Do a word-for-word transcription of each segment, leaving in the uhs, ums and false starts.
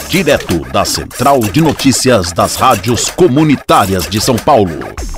direto da Central de Notícias das Rádios Comunitárias de São Paulo.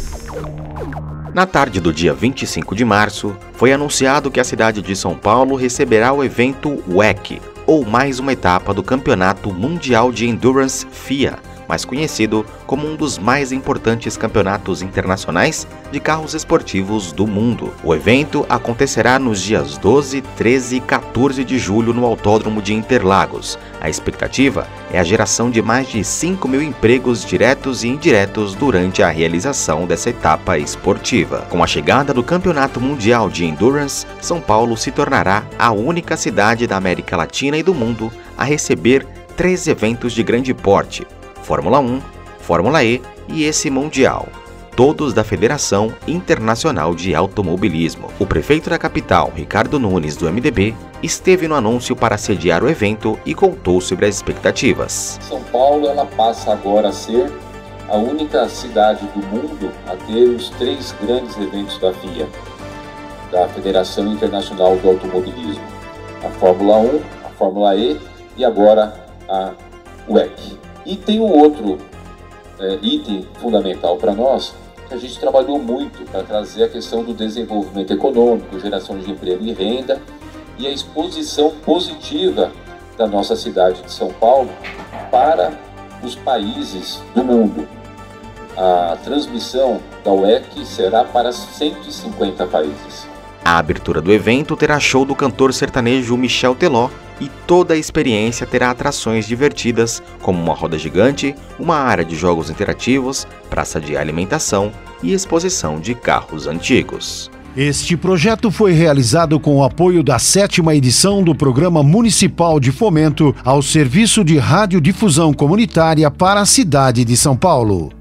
Na tarde do dia vinte e cinco de março, foi anunciado que a cidade de São Paulo receberá o evento W E C, ou mais uma etapa do Campeonato Mundial de Endurance F I A, mais conhecido como um dos mais importantes campeonatos internacionais de carros esportivos do mundo. O evento acontecerá nos dias doze, treze e quatorze de julho no Autódromo de Interlagos. A expectativa é a geração de mais de cinco mil empregos diretos e indiretos durante a realização dessa etapa esportiva. Com a chegada do Campeonato Mundial de Endurance, São Paulo se tornará a única cidade da América Latina e do mundo a receber três eventos de grande porte: Fórmula um, Fórmula E e esse Mundial, todos da Federação Internacional de Automobilismo. O prefeito da capital, Ricardo Nunes, do M D B, esteve no anúncio para sediar o evento e contou sobre as expectativas. São Paulo ela passa agora a ser a única cidade do mundo a ter os três grandes eventos da F I A, da Federação Internacional do Automobilismo: a Fórmula um, a Fórmula E e agora a W E C. E tem um outro é, item fundamental para nós, que a gente trabalhou muito para trazer a questão do desenvolvimento econômico, geração de emprego e renda e a exposição positiva da nossa cidade de São Paulo para os países do mundo. A transmissão da W E C será para cento e cinquenta países. A abertura do evento terá show do cantor sertanejo Michel Teló e toda a experiência terá atrações divertidas, como uma roda gigante, uma área de jogos interativos, praça de alimentação e exposição de carros antigos. Este projeto foi realizado com o apoio da sétima edição do Programa Municipal de Fomento ao Serviço de Radiodifusão Comunitária para a cidade de São Paulo.